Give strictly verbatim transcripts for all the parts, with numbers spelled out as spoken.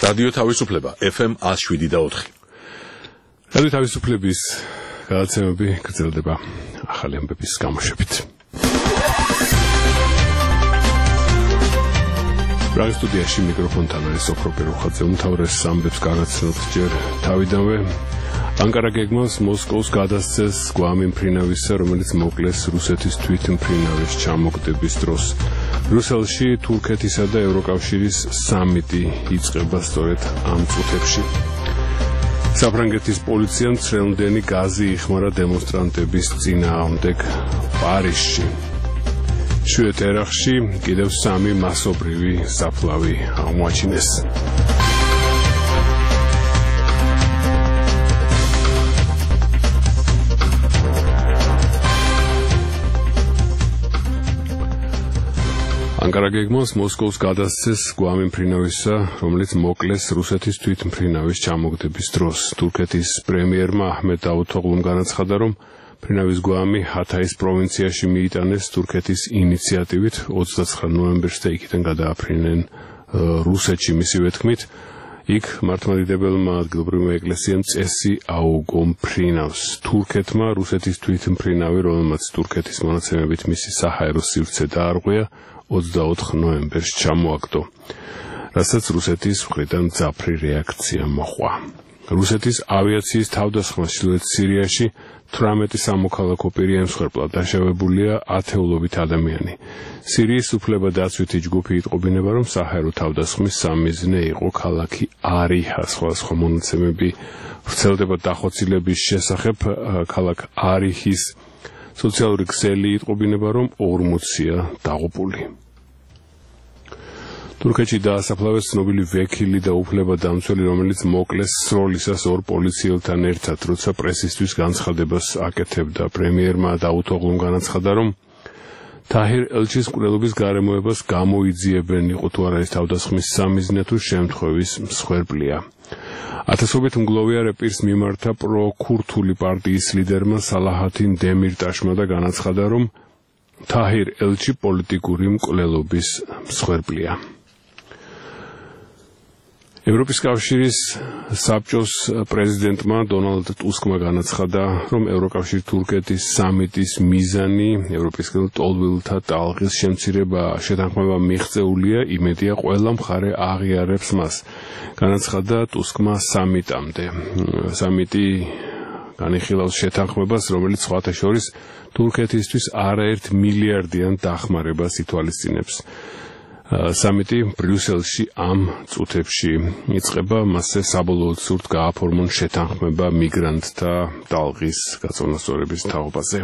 რადიო თავისუფლება F M one oh seven და four. რადიო თავისუფლების გადაცემები გრძელდება ახალი ამბების გამოშვებით. რადიო სტუდიაში მიკროფონთან არის ოქრო პერუხაძე, უმთავრეს ამბებს გაგაცნობთ ჯერ თავიდანვე. ანკარა გეგმავს მოსკოვს გადასცეს გვამი მფრინავისა, რომელიც მოკლეს რუსეთის თვითმფრინავის ჩამოგდების დროს. ბრიუსელში თურქეთისა და ევროკავშირის სამიტი იწყება სწორედ ამ წუთებში. საფრანგეთის პოლიციამ ცრემლდენი გაზი იხმარა დემონსტრანტების წინააღმდეგ პარიზში. შვიდ ერახში კიდევ სამი მასობრივი საფლავი აღმოაჩინეს. ანკარა გეგმავს მოსკოვს გადასცეს გვამი მფრინავისა, რომელიც მოკლეს რუსეთის თვითმფრინავის ჩამოგდების დროს. თურქეთის პრემიერმა აჰმედ დავუთოღლუმ განაცხადა, რომ მფრინავის გვამი ჰათაის პროვინციაში მიიტანეს თურქეთის ინიციატივით ოცდაცხრა ნოემბერს და იქიდან გადააფრინნენ რუსეთში. მისივე თქმით, იქ მართლმადიდებელმა ადგილობრივმა ეკლესიამ წესი აუგო მფრინავს. თურქეთმა რუსეთის თვითმფრინავი, რომელმაც თურქეთის მონაცემებით მისი საჰაერო სივრცე დაარღვია, ოცდაოთხ ნოემბერს ჩამოაგდო, რასაც რუსეთის მხრიდან მძაფრი რეაქცია მოჰყვა. რუსეთის ავიაციის თავდასხმა ჩრდილოეთ სირიაში თვრამეტი სამოქალაქო პირი ემსხვერპლა, დაშავებულია ათეულობით ადამიანი. სირიის უფლებადაცვითი ჯგუფი იტყობინება, რომ საჰაერო თავდასხმის სამიზნე იყო ქალაქი არიჰა. სხვადასხვა მონაცემები ვრცელდება დახოცილების შესახებ. ქალაქ არიჰის სოციალური ქსელი იტყობინება, რომ ორმოცია დაღუპული. თურქეთში დაასაფლავეს ცნობილი ვექილი და უფლებადამცველი, რომელიც მოკლეს სროლისას ორ პოლიციელთან ერთად, როცა პრესისთვის განცხადებას აკეთებდა. პრემიერმა დავუთოღლუმ განაცხადა, რომ თაჰირ ელჩის მკვლელობის გარემოებას გამოიძიებენ, იყო თუ არა ეს თავდასხმის სამიზნე თუ შემთხვევის მსხვერპლია. ათასობით მგლოვიარე პირს მიმართა პრო-ქურთული პარტიის ლიდერმა სალაჰადინ დემირტაშმა და განაცხადა, რომ თაჰირ ელჩი პოლიტიკური მკვლელობის მსხვერპლია. ევროპის კავშირის საბჭოს პრეზიდენტმა დონალდ ტუსკმა განაცხადა, რომ ევროკავშირ თურქეთის სამიტის მიზანი ევროპისკენ ტოლვილთა ტალღის შემცირება შეთანხმება მიღწეულია, იმედია ყველა მხარე აღიარებს მას. განაცხადა ტუსკმა სამიტამდე. სამიტი განიხილავს შეთანხმებას, რომელიც სხვათა შორის თურქეთისთვის არაერთ მილიარდიან დახმარებას ითვალისწინებს. სამიტი ბრიუსელში ამ წუთებში იწყება, მასზე საბოლოოდ სურთ გააფორმონ შეთანხმება მიგრანტთა ტალღის გაწონასწორების თაობაზე.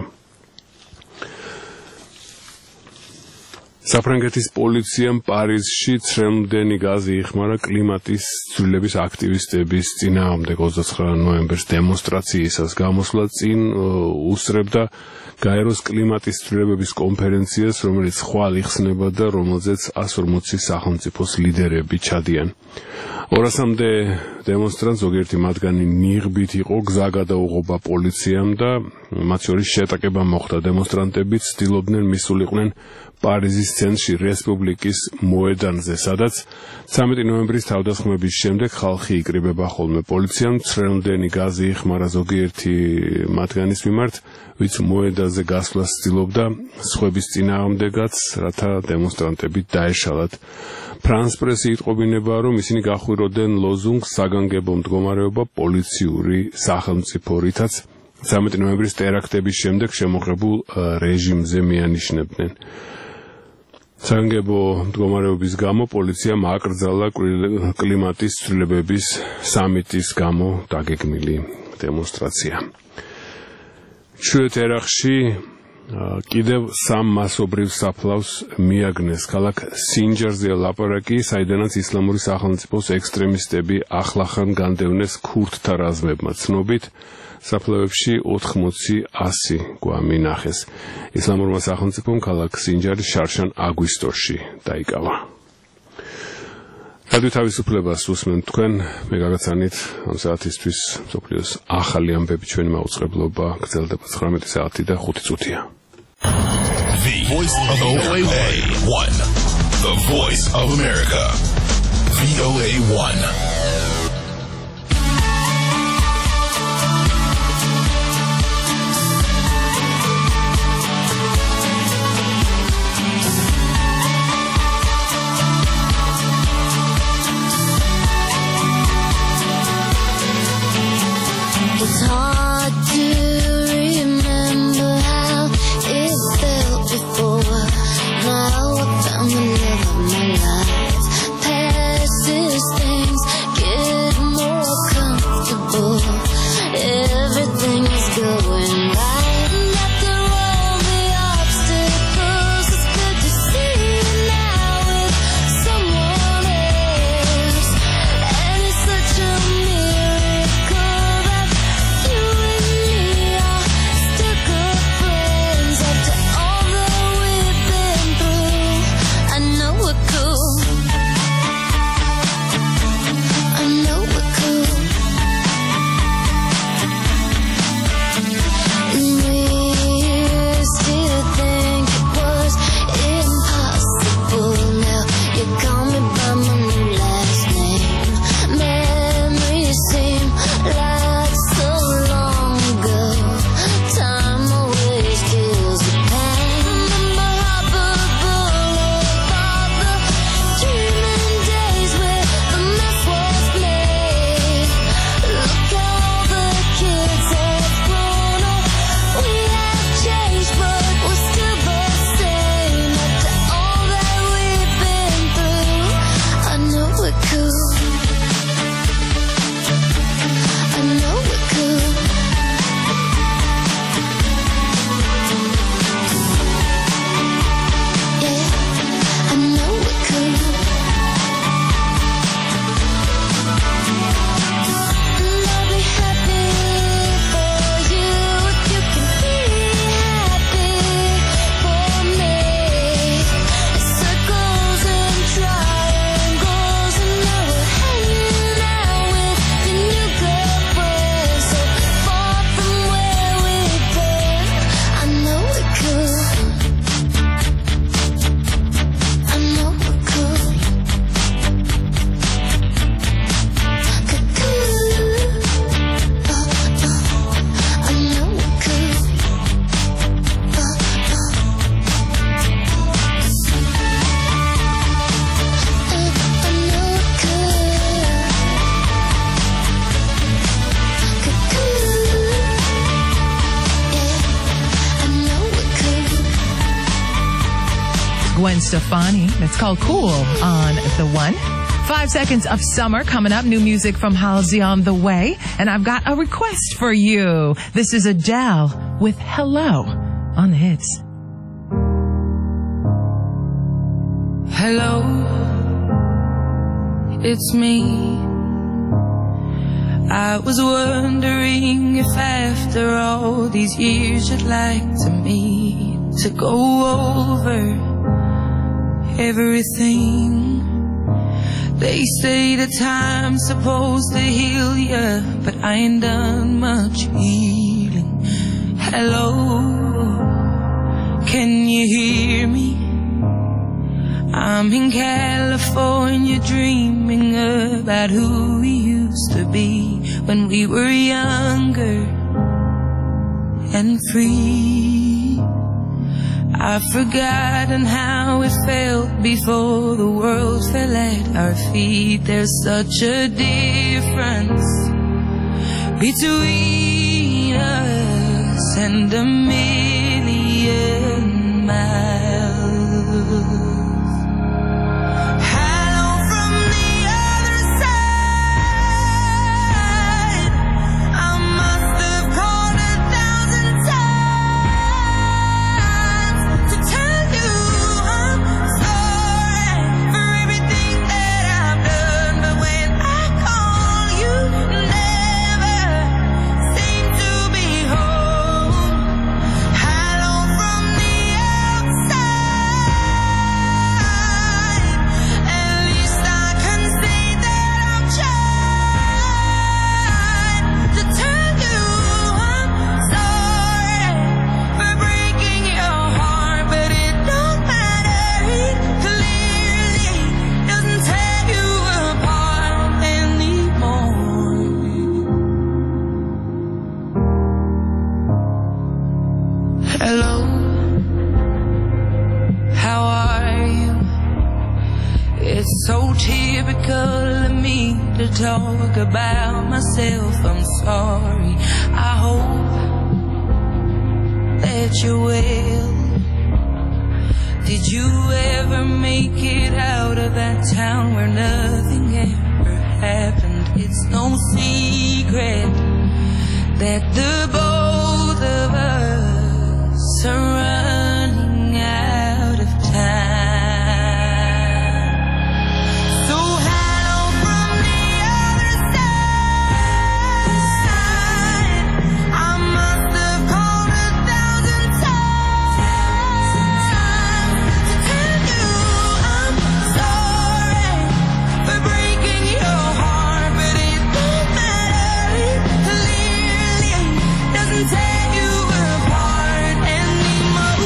საფრანგეთის პოლიციამ პარიზში ცრემლდენი გაზი იხმარა კლიმატის ცვლილების აქტივისტების წინააღმდეგ ოცდაცხრა ნოემბერს დემონსტრაციისას. გამოსვლა წინ უსწრებდა გაეროს კლიმატის ცვლილებების კონფერენციას, რომელიც ხვალ იხსნება და რომელზეც εκατს ორმოცი სახელმწიფოს ლიდერები ჩადიან. ორასამდე დემონსტრანტ, ზოგიერთი მათგანი ნიღბით იყო, გზა გადაუღობა პოლიციამ და მათ შორის შეტაკება მოხდა. დემონსტრანტები ცდილობდნენ მისულიყვნენ პარიზის ცენტრში რესპუბლიკის მოედანზე, სადაც ცამეტი ნოემბრის თავდასხმების შემდეგ ხალხი იკრიბება ხოლმე. პოლიციამ ცრემლდენი გაზი იხმარა ზოგიერთი მათგანის მიმართ, ვინც მოედანზე გასვლას ცდილობდა სხვების წინააღმდეგაც, რათა დემონსტრანტები დაეშალათ. ფრანს პრესი იტყობინება, რომ ისინი გახვიროდნენ ლოზუნგს საგანგებო მდგომარეობა პოლიციური სახელმწიფო, რითაც ცამეტი ნოემბრის ტერაქტების შემდეგ შემოღებულ რეჟიმზე მიანიშნებდნენ. საგანგებო მდგომარეობის გამო პოლიციამ აკრძალა კლიმატის ცვლილებების სამიტის გამო დაგეგმილი დემონსტრაცია. შვიდ ერახში კიდევ სამ მასობრივ საფლავს მიაგნეს. ქალაქ სინჯარზეა ლაპარაკი, საიდანაც ისლამური სახელმწიფოს ექსტრემისტები ახლახან განდევნეს ქურთთა რაზმებმა. ცნობით საფლავებში ოთხმოცი ასი გვამი ნახეს. ისლამურმა სახელმწიფომ ქალაქ სინჯარის შარშან აგვისტოში დაიკავა. რადიო თავისუფლებას უსმენთ თქვენ, მე გაგაცანით ამ საათისთვის მსოფლიოს ახალი ამბები, ჩვენი მაუწყებლობა გრძელდება ცხრამეტი საათი და ხუთი წუთია. The Voice of O A one, The Voice of America. V O A one. It's hard to remember how it felt before. Now I found the love of my life. Past these things get more comfortable. Everything is going right. And after all the obstacles, it's good to see you now with someone else. And it's such a miracle that you and me are still good friends after all that we've been through. I know we're cool. I know we're cool. And we still think it was impossible. Now you call me by my new last name. Memories seem like so long ago. Time always kills the pain. Remember Harper Boulevard, the dreaming days where the mess was made. Look how all the kids have grown up. We have changed, but we're still the same. After all that we've been through, I know we're cool. I know we're cool. Yeah, I know we're cool. And I'll be happy for you if you can be happy for me. Circles and triangles, and now we're hanging out with your new girlfriend. So far from where we've been, I know we're cool. I know we're cool. Cool. Oh, oh. I know we're cool. Oh, oh. Uh, I know we're cool. Cool. Yeah, I know we're cool. Gwen Stefani. It's called Cool on The One. Five seconds of summer coming up. New music from Halsey on the way. And I've got a request for you. This is Adele with Hello on the hits. Hello, it's me. I was wondering if after all these years you'd like to meet to go over everything. They say the time's supposed to heal ya, but I ain't done much healing. Hello, can you hear me? I'm in California dreaming about who we used to be when we were younger and free. I've forgotten how it felt before the world fell at our feet. There's such a difference between us and a million miles. Hello from the other side. I must have called a thousand times to tell you I'm sorry for everything that I've done. But when I call, you never seem to be home. So typical of me to talk about myself. I'm sorry. I hope that you're well. Did you ever make it out of that town where nothing ever happened? It's no secret that the both of us are running out of time. So hello from the other side. I must have called a thousand times to tell you I'm sorry for breaking your heart, but it don't matter. It clearly doesn't tear you apart anymore.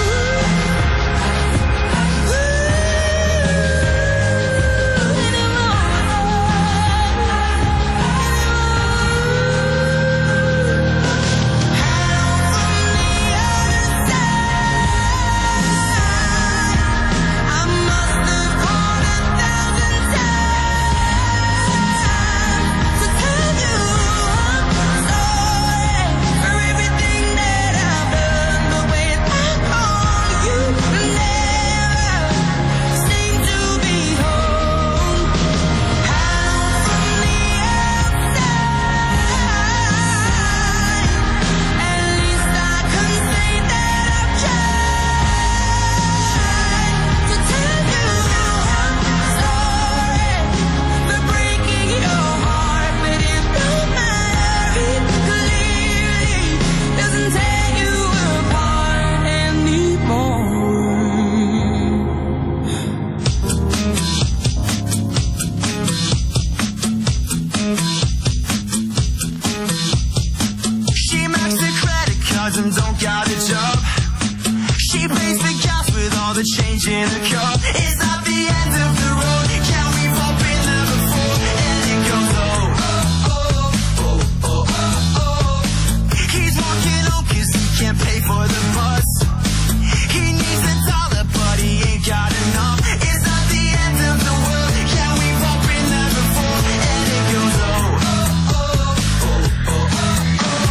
She maxed the credit cards and don't got a job. She pays the gas with all the change in her car. It's not the end of the road. Can we all been there before? And it goes oh, oh, oh, oh, oh, oh. He's walking home 'cause he can't pay for the bus. He needs a dollar but he ain't got enough. It's not the end of the world. Can we all been there before? And it goes oh, oh, oh, oh, oh, oh, oh.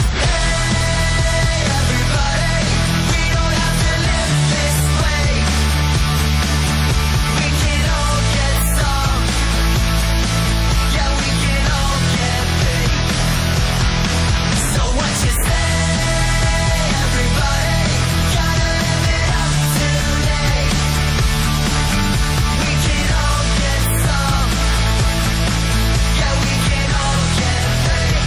Hey, everybody, we don't have to live this way. We can all get some. Yeah, we can all get paid. So what you say, everybody? Gotta live it up today. We can all get some. Yeah, we can all get paid.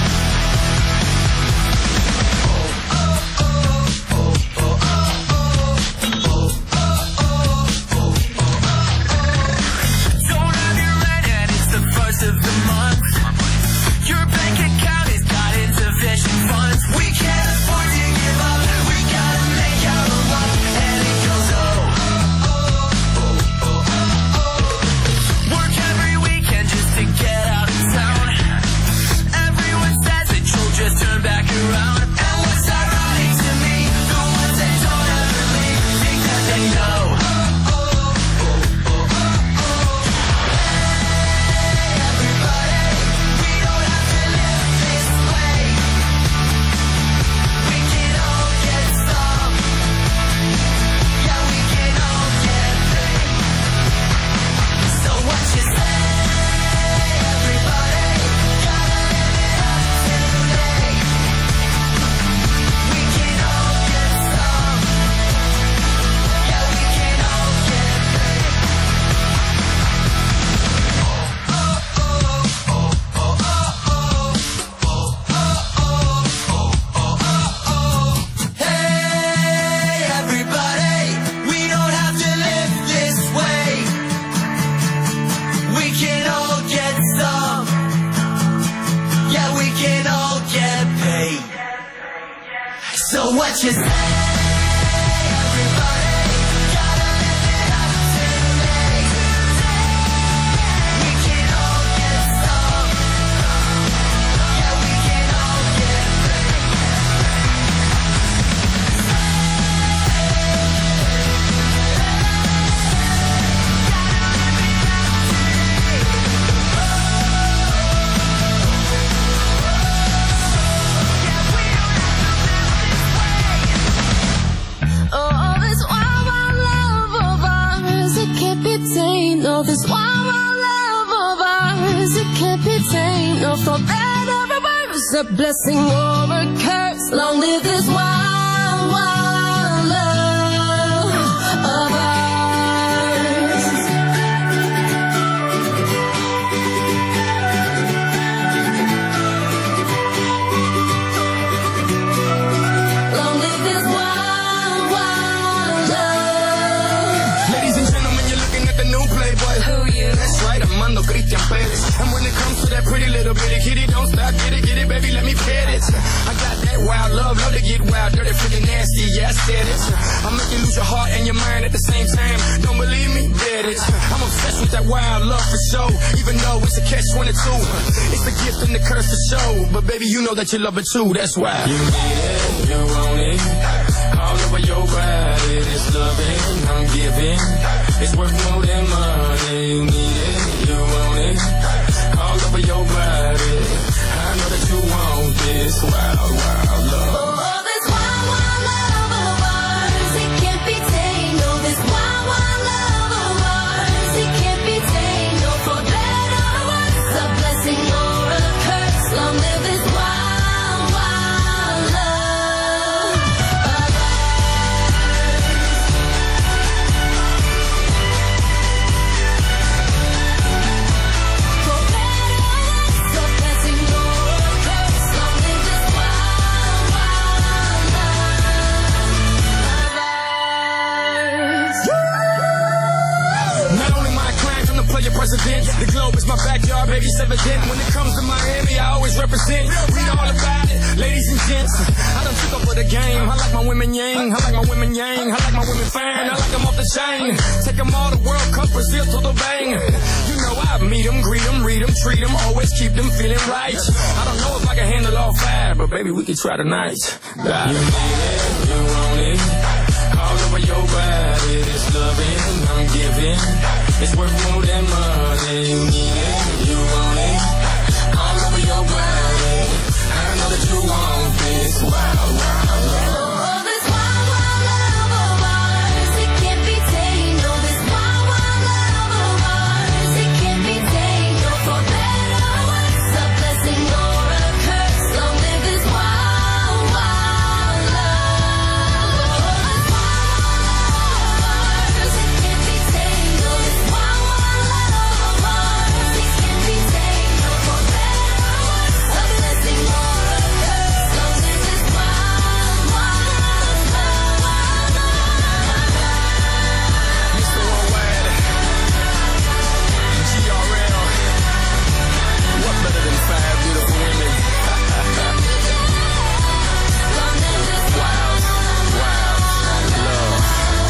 Don't have your rent and it's the first of the month. Your bank account is got insufficient funds. We can't afford to give up. We gotta make our own luck. And it goes oh, oh, oh, oh, oh, oh. Work every weekend just to get out of town. Everyone says that you'll just turn back around. And what's ironic to me, the ones that don't ever leave think that they know. Oh, oh, oh, oh, oh, oh. Hey, everybody, we don't have to live this way. We can all get some. Yeah, we can all get paid. So what you say, everybody? Gotta live it up today. We can all get some. Yeah, we can all get paid. Hey, everybody, we don't have to live this way. We can all get some. Yeah, we can all get paid. So what you say, everybody? Gotta live it up today. We can all get some. Yeah, we can all get paid. Gotta live it up a blessing or a curse. Long live this wild, wild love of ours. Long live this wild, wild love. Ladies and gentlemen, you're looking at the new Playboy. Who you? That's right, Armando Christian Perez. And when it comes to that pretty little bitty kitty, don't stop, get it, get it, baby, let me pet it. I got that wild love, love to get wild, dirty, freaking nasty, yeah, I said it. I'll make you lose your heart and your mind at the same time. Don't believe me? Bet it. I'm obsessed with that wild love for sure, even though it's a catch twenty-two. It's the gift and the curse for sure, but baby, you know that you love it too, that's why. You need it, you want it, all over your body, this loving I'm giving, it's worth more than money. You need it, you want it, all over your body, I know that you want this wild, wild love. Oh, this wild, wild love of ours, it can't be tamed. No, this wild, wild love of ours, it can't be tamed. No, for better or worse, a blessing or a curse. Long live this wild, wild love of ours. For better or worse, a blessing or a curse. Long live this wild, wild love of ours. Not only my client from the player president, the globe is my backyard, baby, it's evident. When it comes to Miami, I always represent. Read all about it, ladies and gents. I done took over the game. I like my women yang, I like my women yang, I like my women fine, I like them off the chain. Take them all to World Cup, Brazil to the bang. You know I meet them, greet them, read them, treat them, always keep them feeling right. I don't know if I can handle all five, but baby, we can try tonight. You need it, you want it, all over your body, this loving I'm giving, it's worth more than money. You need it, you want it, all over your body, I know that you want this wild, wild love. Oh, this wild, wild love of ours, it can't be tamed. No, this wild, wild love of ours, it can't be tamed. No, for better or worse, a blessing or a curse. Long live this wild, wild love. Oh, this wild, wild love of ours, it can't be tamed. No, this wild, wild love of ours, it can't be tamed. No, for better or worse, a blessing or a curse. Long live this wild, wild love. Mister Worldwide, G R L, what better than five beautiful women? Long live this Wild, wild love.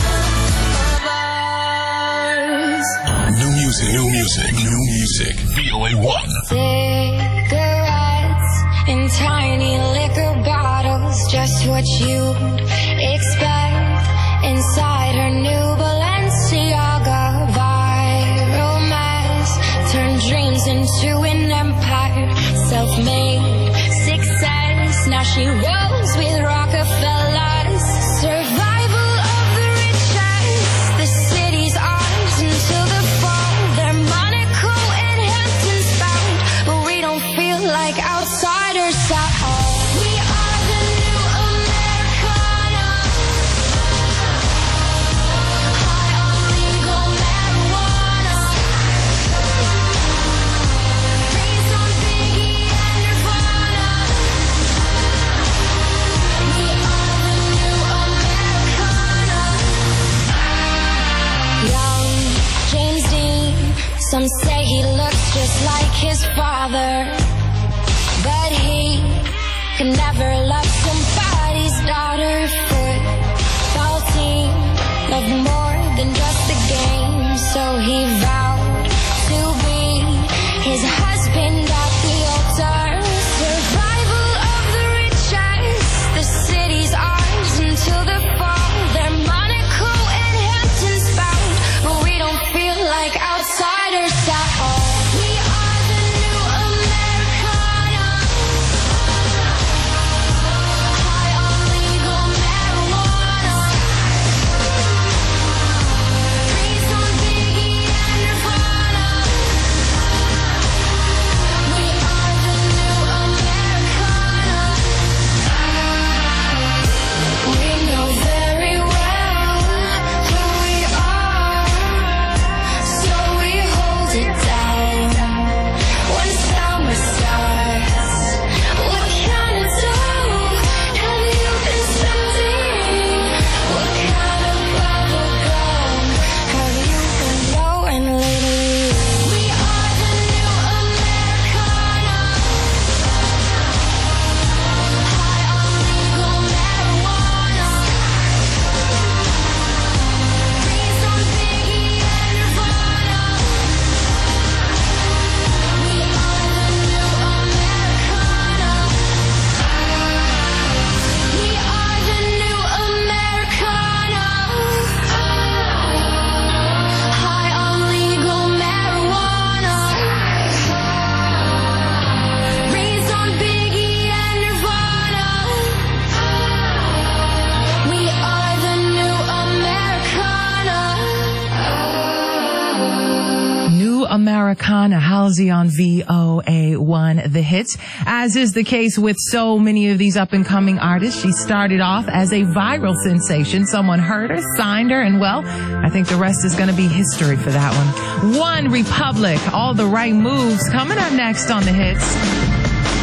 ours. New music, new music, new music. V O A one. Cigarettes in tiny liquor bottles, just what you'd expect inside her new Balenciaga. Viral mess turned dreams into an empire, self-made success. Now she rolls with Rockefellers. Survival of the richest, the city's ours until the fall. They're Monaco and Hamptons bound, but we don't feel like outsiders at all. We are the new Americana, high on legal marijuana, raised on Biggie and Nirvana. We are the new Americana. Young James Dean, some say he looks just like his father, but he could never love somebody's daughter. Football team loved more than just the game, so he vowed to be his husband at the altar. Survival of the richest, the city's ours until the fall. They're Monaco and Hamptons bound, but we don't feel like outsiders at all. We are the new Americana, high on legal marijuana. Americana. Halsey on V O A one, The Hits. As is the case with so many of these up-and-coming artists, she started off as a viral sensation. Someone heard her, signed her, and well, I think the rest is going to be history for that one. One Republic, All the Right Moves, coming up next on The Hits.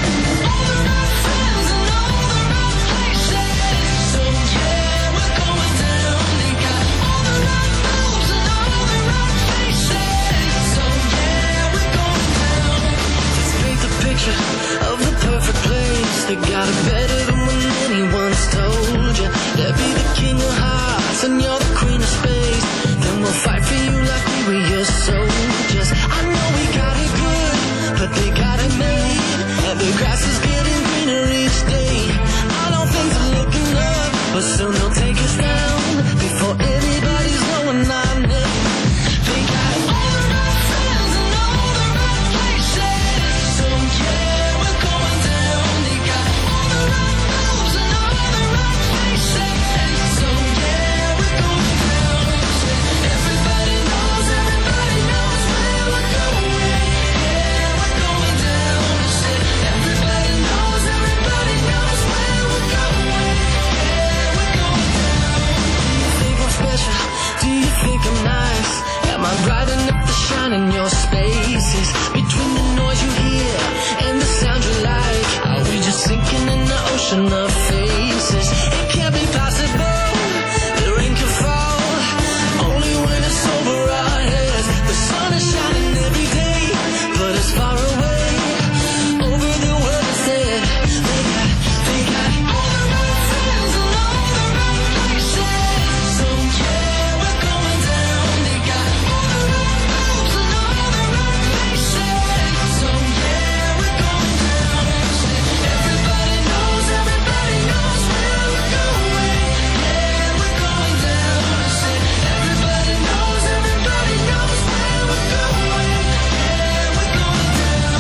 Of the perfect place, they got it better than when anyone's told you. They'll be the king of hearts and you're the queen of space. Then we'll fight for you like we were your soldiers. I know we got it good, but they got it made. And the grass is getting greener each day. I don't think they're looking up, but soon they'll take us down before anybody's knowing our name. They got all the right friends and all the right places. So yeah, we're going down. They got all the right moves and all the right places. So yeah, we're going down. Everybody knows, everybody knows where we're going. Yeah, we're going down. Everybody knows, everybody knows where we're going. Yeah, we're going down. Do you think I'm special? Do you think I'm nice? Am I bright enough to shine in your spaces? Between the noise you hear and the sound you like, are we just sinking in the ocean of faces? It can't be possible, the rain can fall only when it's over our heads. The sun is shining every day, but it's far away over the world instead. They got, they got all the right friends and all the right places. So yeah, we're going down. They got all the right moves and all the right places. So yeah, we're going down. Everybody knows, everybody knows where we're going. Yeah, we're going down. Everybody knows, everybody knows where we're going. Yeah, we're going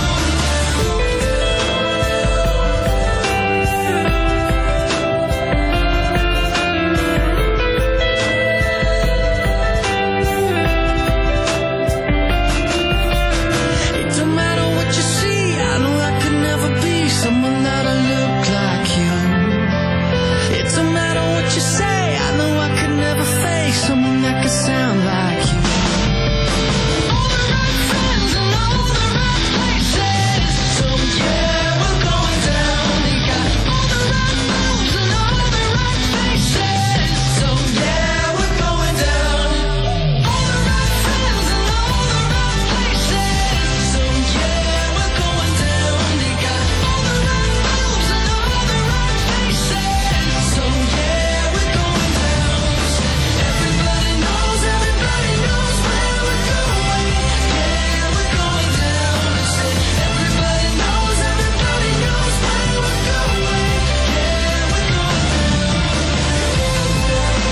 It don't matter what you see, I know I could never be someone that'll look like you. It don't matter what you say, I know I could never face someone that could sound like you. All the right friends and all the right places. So yeah, we're going down. They got all the right moves and all the right places. So yeah, we're going down. All the right friends and all the right places. So yeah, we're going down. They got all the right moves and all the right places. So yeah, we're going down. Everybody knows, everybody knows where we're going. Yeah, we're going down. Everybody knows, everybody knows where we're going. Yeah, we're going down.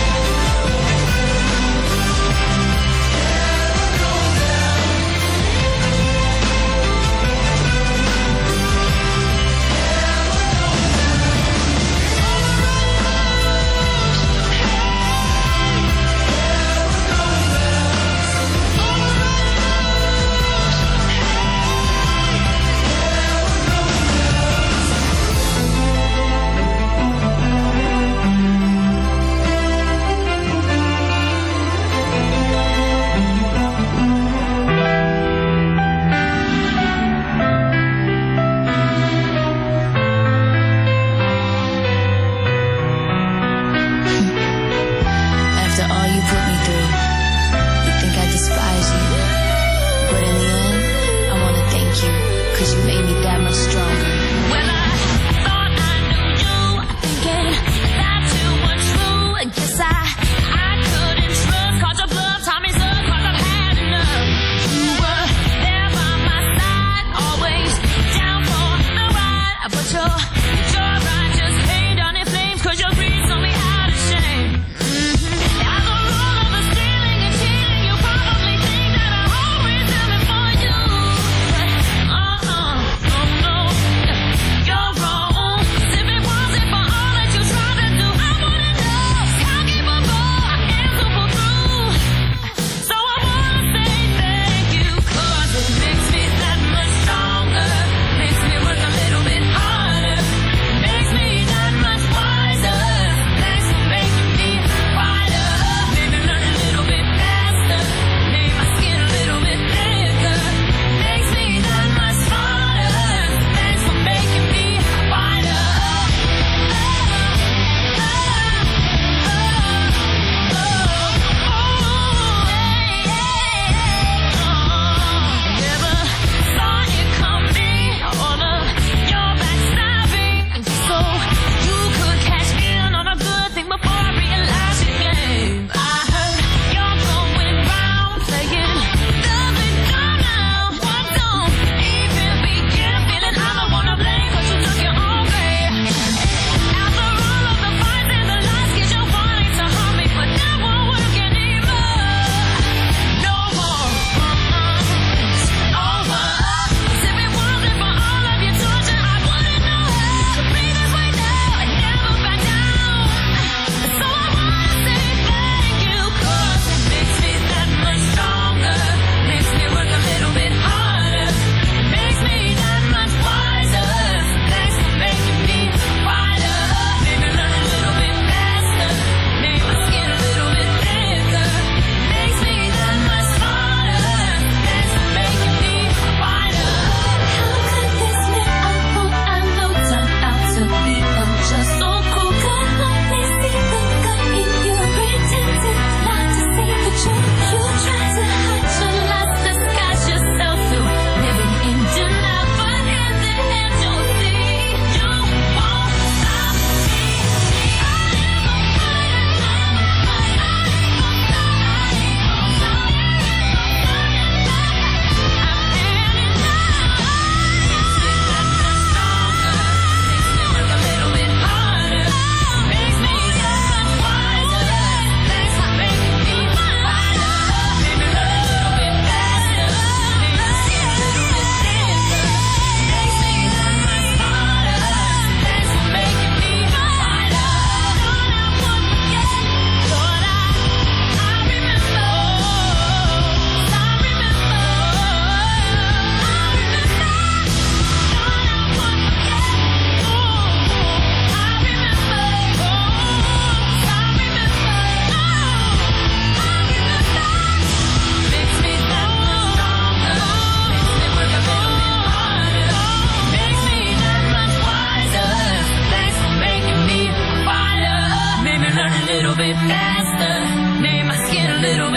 After all you put me through, you think I despise you. But in the end, I want to thank you, cause you made me that much stronger. Well, I thought I knew you, thinking that you were true. I guess I, I couldn't trust, caught your bluff, taught me so, cause I've had enough. You were there by my side, always down for the ride. But your, your ride just paid on in flames, cause your greed saw me out of shame. As a rule of the stealing and cheating, you probably think that I always am it for you. But uh-uh.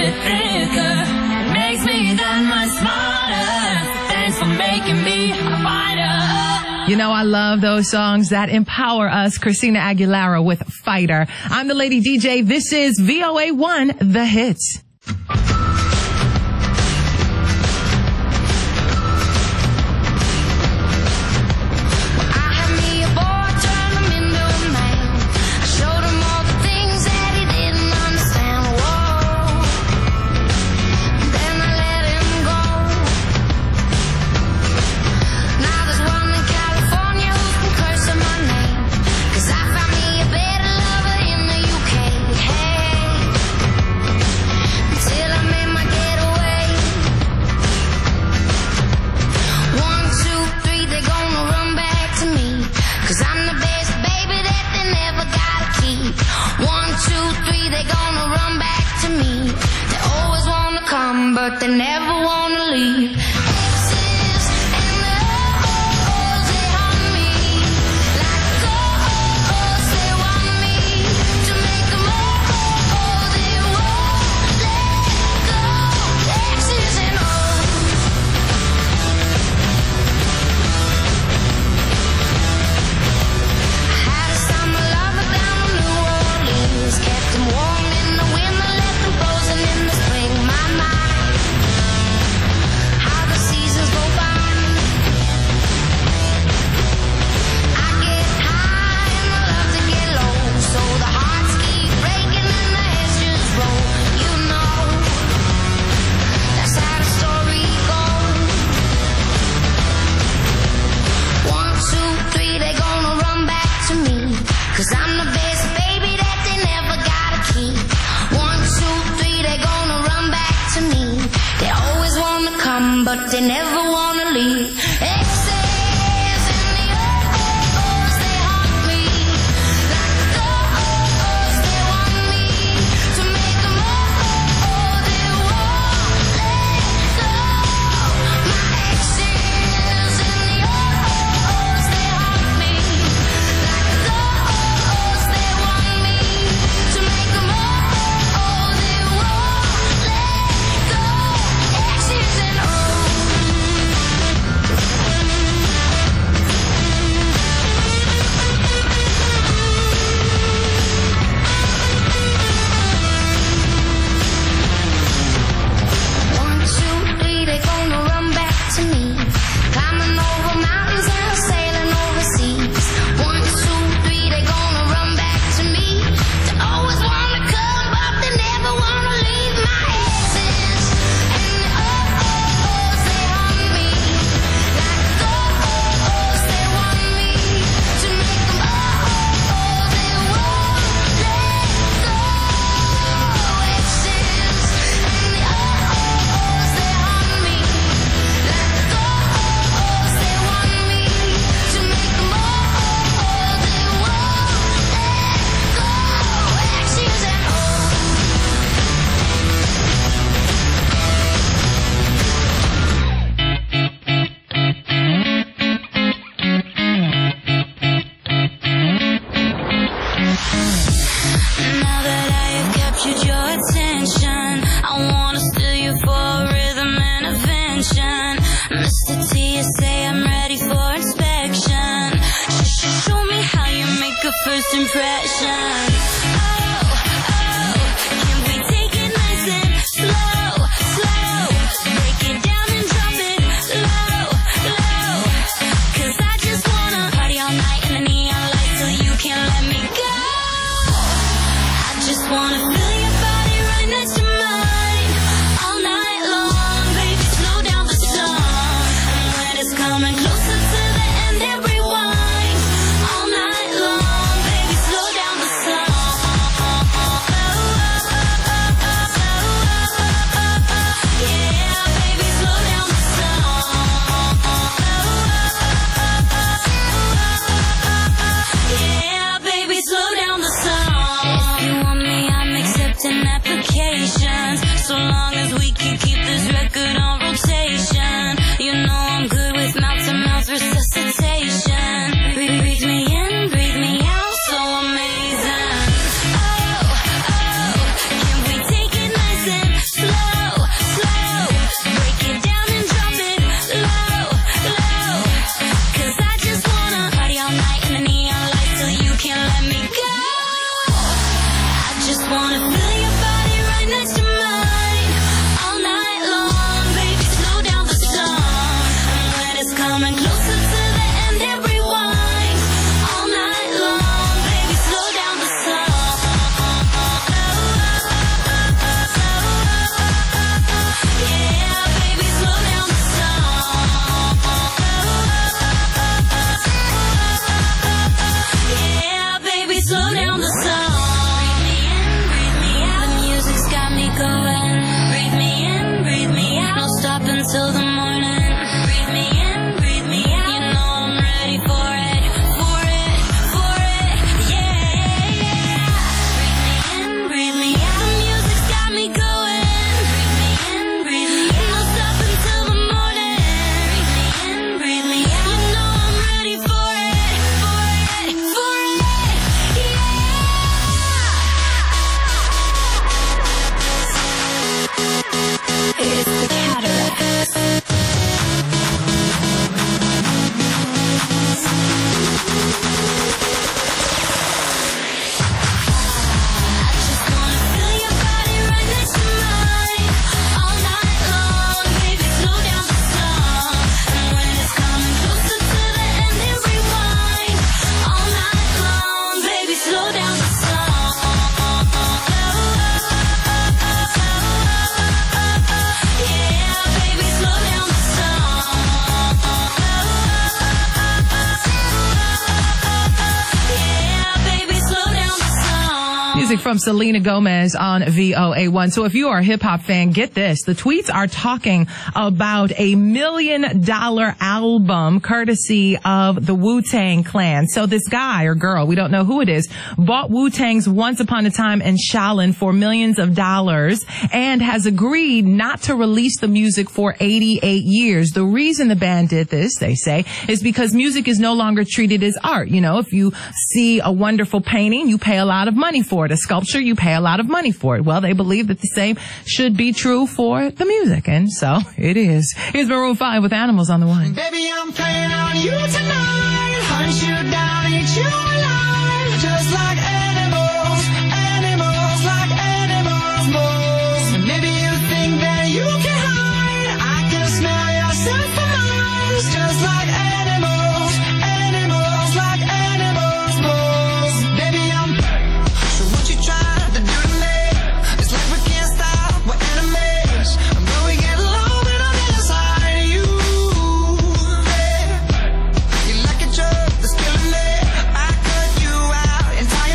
it thicker. It makes me that much smarter. Thanks for making me a fighter. You know, I love those songs that empower us. Christina Aguilera with Fighter. I'm the Lady D J. This is V O A one, The Hits. But they never wanna leave. Exes and the oh-ohs, they haunt me. Like oh-ohs, they want me to make them oh-oh, they won't let go. Exes and ohs. I had a summer lover down in New Orleans. Kept them warm in the winter, left them frozen in the spring. My mind. Cause I'm the best baby that they never gotta keep. One, two, three, they gonna run back to me. They always wanna come, but they never wanna leave. Exes and the oh-ohs, they haunt me. Like the oh-ohs, they want me to make them oh-oh, they won't let go. My exes and the oh-ohs, they haunt me. Like the they want me to make them oh, they won't let go. Exes and one, two, three, they gonna run back to me. Climbing over mountains and sailing overseas. One, two, three, they gonna run back to me. They always wanna come, but they never wanna leave. My exes and the oh-ohs, they haunt me. Like the oh-ohs, they want me to make them oh-oh, they won't let go. Exes and the oh-ohs, they haunt me. Like the oh-ohs, they want me to make them oh-oh, they won't let go. Exes and now that I have captured your attention, I wanna steal you for a rhythm intervention. Mister T, you say I'm ready for inspection. Sh- sh- Show me how you make a first impression. Oh, oh, can we take it nice and slow, slow? Break it down and drop it low, low. Cause I just wanna party all night in the neon lights till you can't let me go. I just wanna feel your body right next to mine all night long. Baby, slow down the song. And when it's coming closer to the end, then rewind all night long. Baby, slow down the song. Yeah, baby, slow down the song. Yeah, baby, slow down the song. If you want me, I'm accepting applications. So long as we can keep this record on rotation. You know I'm good with mouth-to-mouth resuscitation. Breathe, breathe me in, breathe me out, so amazing. Oh, oh, can we take it nice and slow? music from Selena Gomez on V O A one. So if you are a hip-hop fan, get this. The tweets are talking about a million dollar album courtesy of the Wu-Tang Clan. So this guy or girl, we don't know who it is, bought Wu-Tang's Once Upon a Time in Shaolin for millions of dollars and has agreed not to release the music for eighty-eight years. The reason the band did this, they say, is because music is no longer treated as art. You know, if you see a wonderful painting, you pay a lot of money for it. A sculpture, you pay a lot of money for it. Well, they believe that the same should be true for the music, and so it is. Here's Maroon five with Animals on the One. Baby, I'm playing on you tonight. Hunt you down, eat you alive. Just like animals, animals, like animals, moles. And maybe you think that you can hide. I can smell yourself for miles. Just like animals, animals, like animals, moles. Baby, I'm so what you trying to do to me? It's like we can't stop, we're enemies. And when we get low, then I'm inside of you. Yeah. You like a drug that's killing me. I cut you out and tie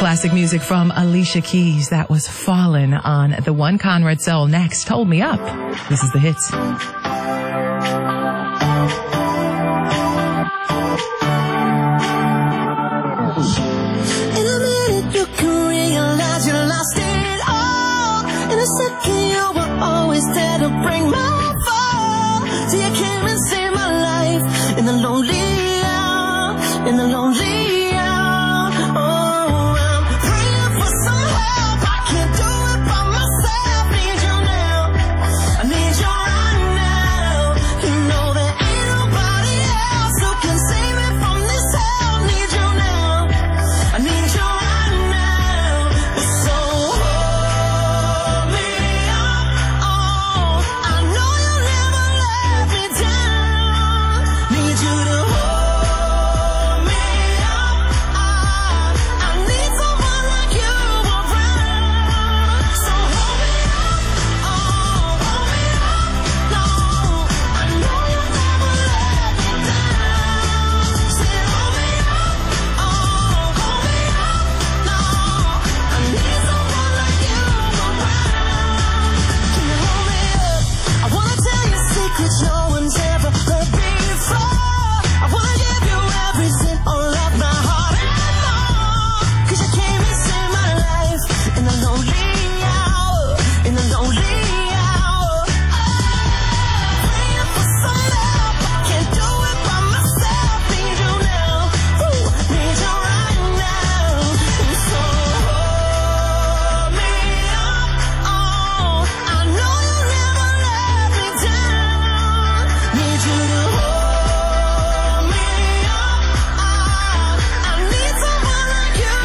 Classic music from Alicia Keys. That was Fallen on The One. Conrad Sewell next. Hold Me Up. This is The Hits. In a minute you can realize you lost it all. In a second you were always there to bring my fall. See, you came and saved my life in the lonely hour, in the lonely hour. Oh, I'm praying for some help. I can't do it by myself. Need you now. I need you right now. You know there ain't nobody else who can save me from this hell. Need you now. I need you right now. So hold me up. Oh, I know you'll never let me down. Need you to hold me up. I, I need someone like you around. So hold me up. Oh, hold me up. No, I know you'll never let me down. Say hold me up. Oh, hold me up. No, I need someone like you around. Can you hold me up? I wanna tell you secrets no one's ever heard before. I wanna give you everything, all of my heart and more. 'Cause you came and saved my life in the lonely hour, in the lonely hour. Praying for some help, I can't do it by myself. Need you now, ooh, need you right now. So hold me up, oh, I know you'll never let me down. Need you to hold me up, I, I need someone like you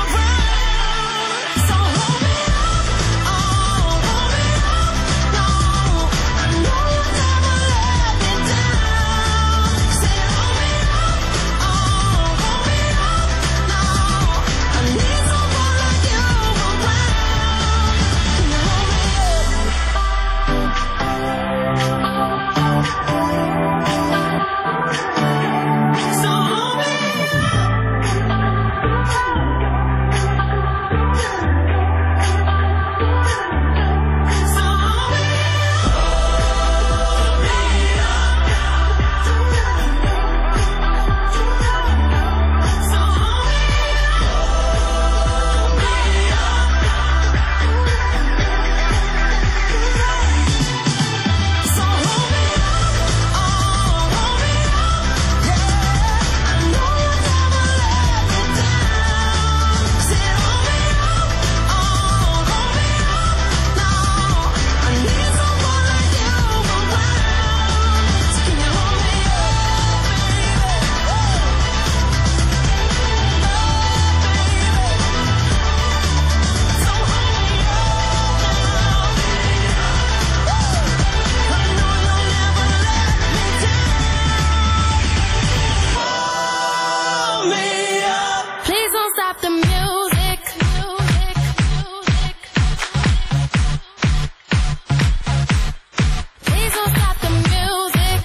around. So hold me up, oh, hold me up, no, I know you'll never let me down. Say hold me up, oh, hold me up, no, I need someone like you around. Can you hold me up? So hold me up. So hold me Please don't stop the music. Please don't stop the music.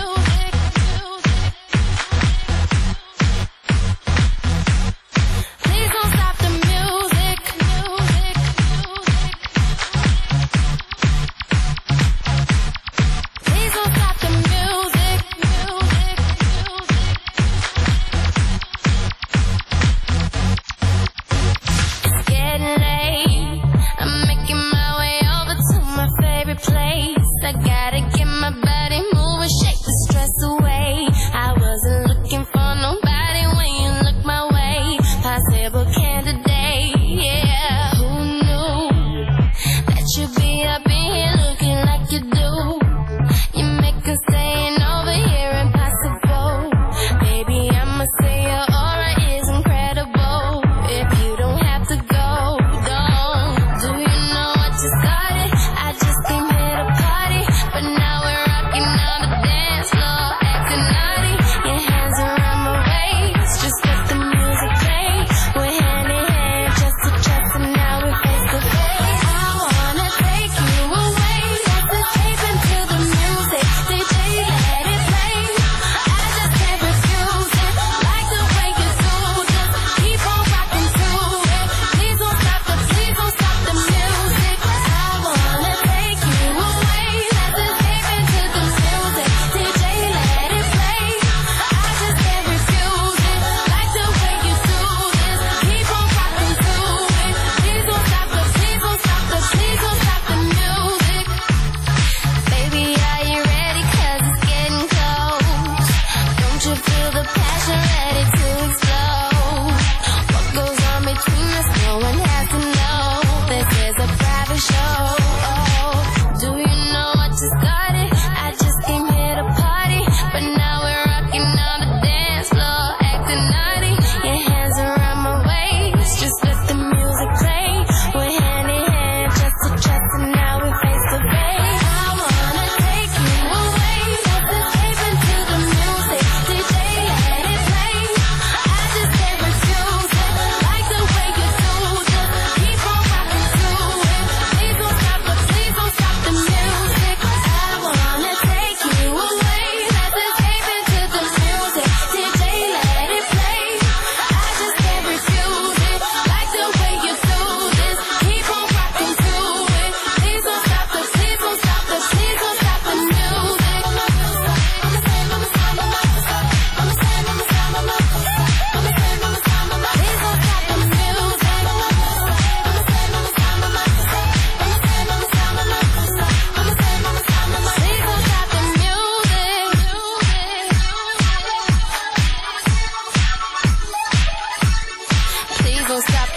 Please don't stop the music. Please don't stop the music.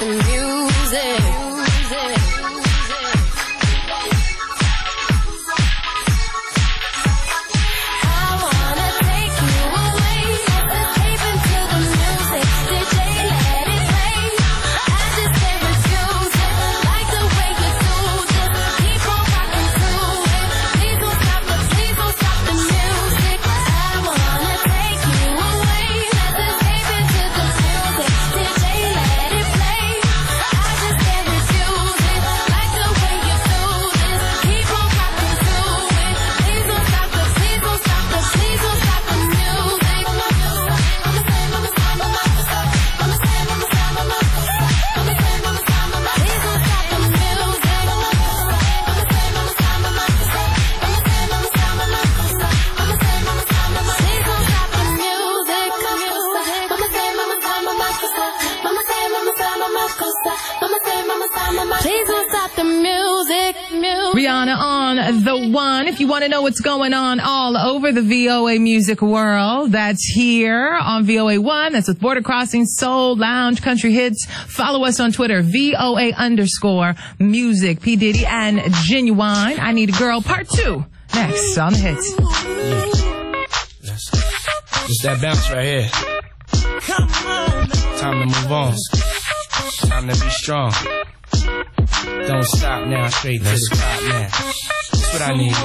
the music. Rihanna on The One. If you want to know what's going on all over the V O A music world, that's here on V O A one. That's with Border Crossing, Soul, Lounge, Country Hits. Follow us on Twitter, V O A underscore music. P. Diddy and Genuine. I Need a Girl, part two. Next on the hits. Yeah. It's that bounce right here. Time to move on. Time to be strong. Don't stop now, straight to the top now. That's what I need.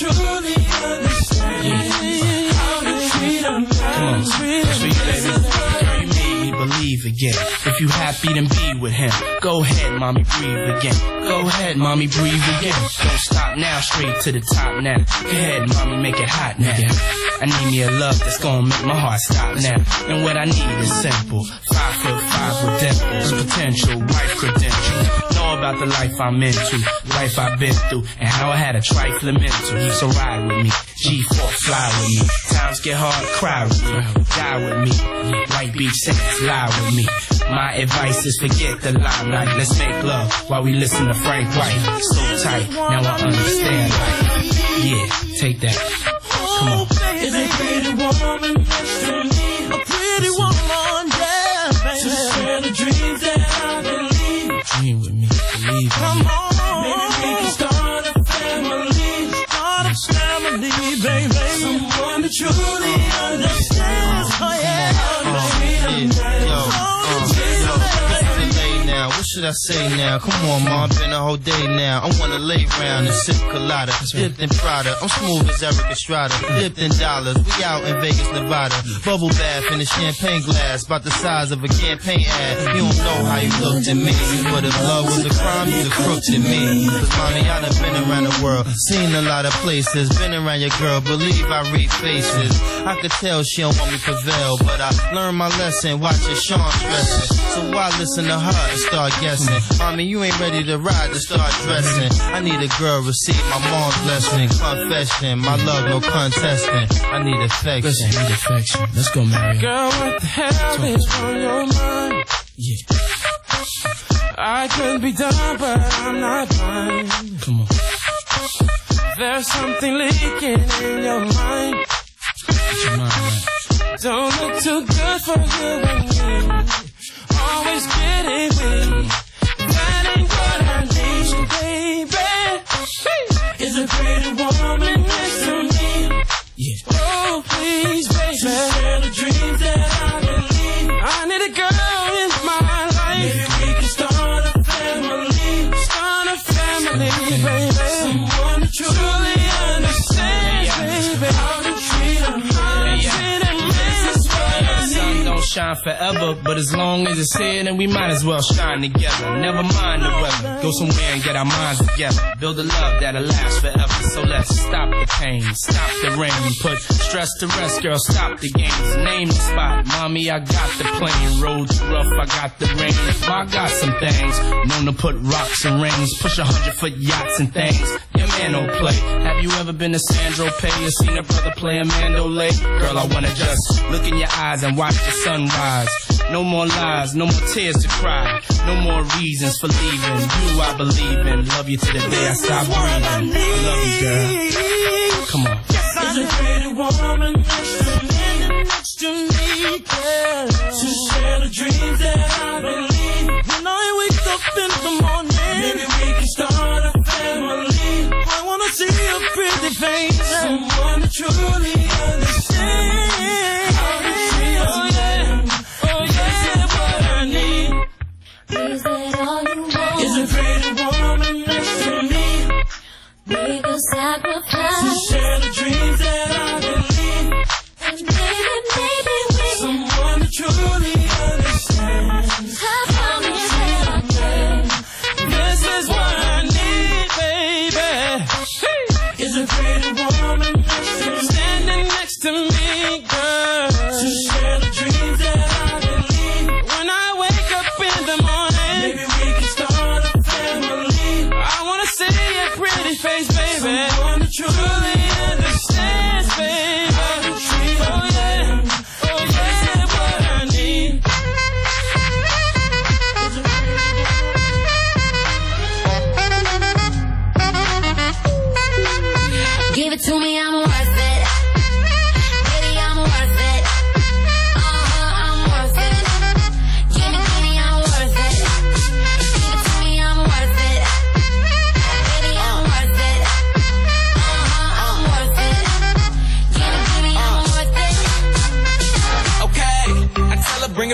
Yeah. Come on, that's for you, baby. Girl, you made me believe again. If you happy, then be with him. Go ahead, mommy, breathe again. Go ahead, mommy, breathe again. Don't stop now, straight to the top now. Go ahead, mommy, make it hot now. I need me a love that's gonna make my heart stop now. And what I need is simple. Five foot five with dimples, potential wife credentials. Know about the life I'm into, life I've been through, and how I had a trifling mental. So ride with me, G four, fly with me. Times get hard, cry with me, die with me. White Beach Saints, lie with me. My advice is forget the limelight. Let's make love while we listen to Frank White. So tight, now I understand life. Yeah, take that. Come on. Is a pretty woman next to me? A pretty woman, yeah, baby. To share the dreams that I believe. Dream with me, believe me. Come on, maybe we can start a family. Start a family, baby. Someone that truly understands. Oh yeah, baby. Yo, uh, yo, this is late now. What should I say now? Come on, ma, been a whole day now. I wanna lay round and sip colada, dipped in Prada. I'm smooth as Eric Estrada, dipped in dollars. We out in Vegas, Nevada. Bubble bath in a champagne glass, about the size of a campaign ad. You don't know how you looked at me, but if love was a crime, you'd have crooked at me. Cause mommy, I done been around the world, seen a lot of places, been around your girl, believe I read faces. I could tell she don't want me to prevail, but I learned my lesson, watching Sean stressing. So why listen to her and start guessing? Mommy, you ain't ready to ride to start dressing. I need a girl, receive my mom's blessing. Confession, my love, no contesting. I need affection. Listen, I need affection. Let's go, Mario. Girl, what the hell is on your mind? Yeah. I could be dumb, but I'm not blind. Come on. There's something leaking in your mind. Get your mind right. Don't look too good for you and me. Always getting weak. That ain't what I need, baby. Is a pretty woman next to me? Yeah. Oh, please, baby. To share the dreams that I believe. I need a girl in my life. Maybe we can start a family. Start a family, baby. Someone that truly understands, baby. How to treat them, how to treat them. That's what I need. Don't shine forever, but as long as it's here, then we might as well shine together. Never mind the weather, go somewhere and get our minds together. Build a love that'll last forever. So let's stop the pain, stop the rain, put stress to rest, girl. Stop the games, name the spot. Mommy, I got the plane, roads rough, I got the rain. I got some things, known to put rocks and rings, push a hundred foot yachts and things. Your man don't play. Have you ever been to Sandro Pay or seen a brother play a mandolay? Girl, I wanna just look in your eyes and watch the sunrise. No more lies, no more tears to cry. No more reasons for leaving. You I believe in. Love you to the day I stop breathing. I love you, girl. Come on. Is a pretty woman next to me, next to me, girl. To share the dreams that I believe. You know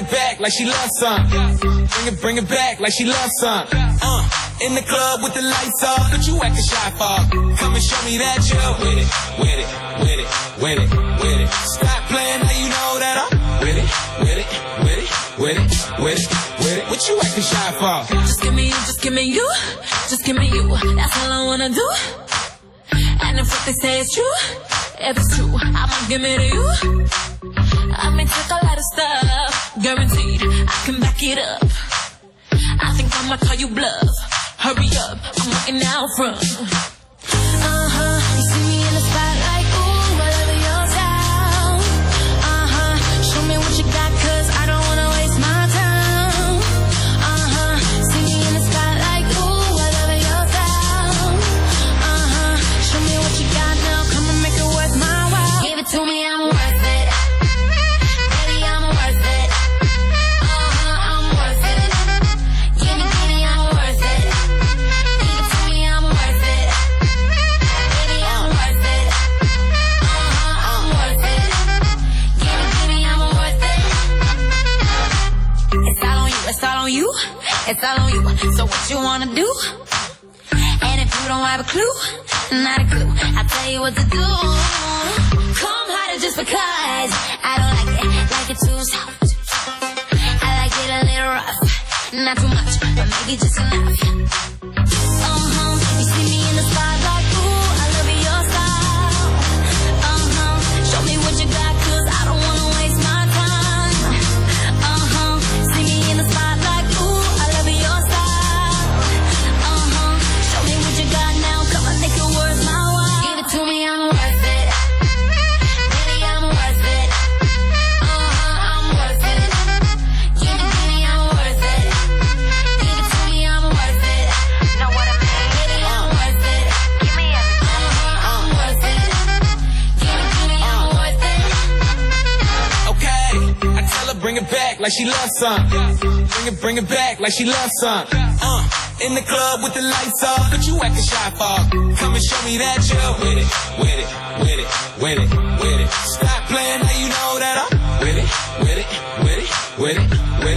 it back like she loves some. Bring it, bring it back like she loves some. Uh, in the club with the lights off, but you acting shy for. Come and show me that you're with it, with it, with it, with it, with it. Stop playing, now you know that I'm with it, with it, with it, with it, with it, with it. What you acting shy for? Just give me you, just give me you, just give me you. That's all I wanna do. And if what they say is true, if it's true, I'ma give it to you. I may take a lot of stuff, guaranteed I can back it up. I think I'ma call you bluff. Hurry up, I'm walking out front. Uh-huh, you see me in the spotlight, ooh, I love your style. Uh-huh, show me what you got, cause I don't wanna waste my time. Uh-huh, see me in the spotlight, ooh, I love your style. Uh-huh, show me what you got now, come and make it worth my while. Give it to me, I'm worth it. Baby, I'm worth it. Uh-huh, I'm worth it. Give me, give me, I'm worth it. Give it to me, I'm worth it. Baby, I'm worth it. Uh-huh, I'm worth it. Give me, give me, I'm worth it. It's all on you, it's all on you, it's all on you. So what you wanna do? And if you don't have a clue, not a clue, I'll tell you what to do. Come harder just because I don't like it, like it too soft. I like it a little rough, not too much, but maybe just enough. Uh-huh, you see me in the spotlight, ooh, I love your style. Uh-huh, show me what you got, cause I don't wanna waste my time. Uh-huh, see me in the spotlight, ooh, I love your style. Uh-huh, show me what you got now, come on, make it worth my while. Give it to me, I'm worth it. Baby, I'm worth it. Uh-huh, I'm worth it. Give me, give me, I'm worth it. Give it to me, I'm worth it. Know what I mean? Baby, I'm worth it. Give me everything. Uh-huh, I'm worth it. Give me, give me, I'm worth it. Okay, I tell her bring it back like she loves some. Bring it, bring it back like she loves some. Uh, in the club with the lights off, but you acting shy for. Come and show me that you're with it, with it, with it, with it, with it. Stop playing, now you know that I'm with it, with it, with it, with it, with it.